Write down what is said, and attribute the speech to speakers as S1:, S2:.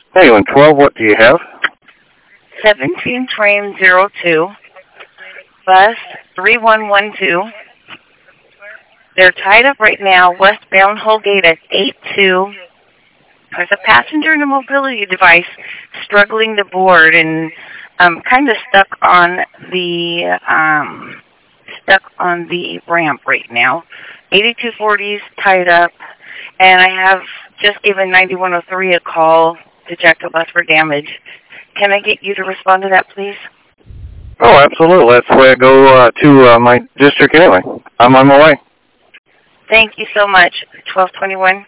S1: Hey, on 12, what do you have?
S2: 17 train 02, bus 3112. They're tied up right now, westbound Holgate at 82. There's a passenger in a mobility device struggling to board and kind of stuck on the ramp right now. 8240's tied up, and I have just given 9103 a call to check the bus for damage. Can I get you to respond to that, please?
S1: Oh, absolutely. That's the way I go to my district anyway. I'm on my way.
S2: Thank you so much. 1221.